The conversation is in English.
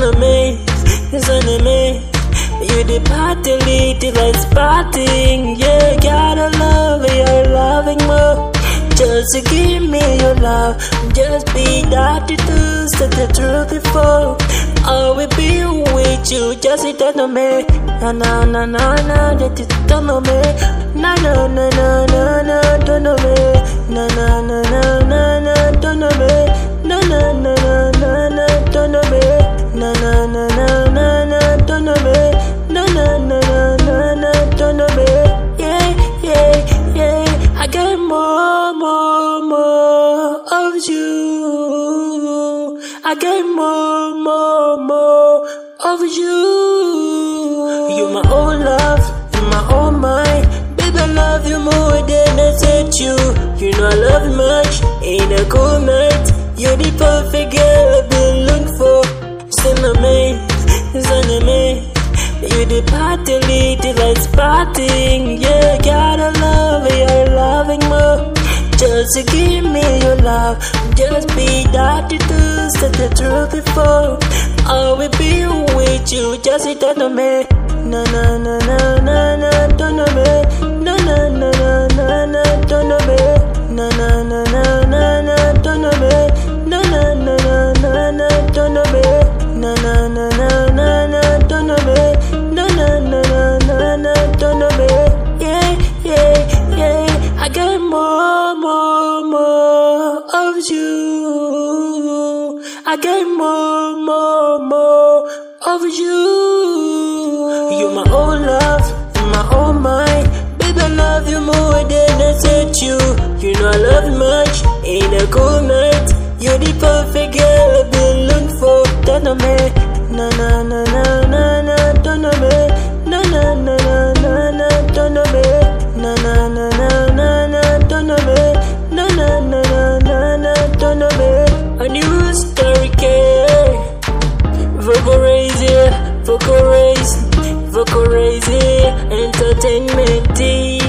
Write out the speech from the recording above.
on me, it's on me. You the party lead, it's partying. Yeah, gotta love, you're loving more. Just to give me your love, just be that to do, said the truth before. I will be with you, just sit down on me. Na na na na na, just sit down on me. Na na na na na na, don't know me. Na na na na na na, don't know me. Na na na na na na, don't know me. Na na na na na na, don't know me. Na na na na na na, don't know me. Yeah yeah yeah, I got more of you. I got more of you. You're my own love, you're my own mind. Baby, I love you more than I said you. You know I love you much in a cold night. You're the perfect girl I've been looking for. Send a man, send a man. You the party lead, it's partying. Yeah, gotta love, you're loving more. Just to give me your love, just be that to do, said the truth before. I will be with you, just sit down on me. Na na na na na na, don't know me. Na na na na na na, don't know me. Na na na na na na, don't know me. Na na na na na na, don't know me. Na na na na na na, don't know me. Na na na na na na, don't know me. Yeah yeah yeah, I got more of you. I got more of you. You're my own love, you're my own mind. Baby, I love you more than I said you. You know I love you much in a cold night. You're the perfect girl I've been looking for. Don't know me, na na na na na na, don't know me. Na na na na na na, don't know me. Na na na na na na, don't know me. Na na na na na na, don't know me. A new story came. Vocalize, Entertainment.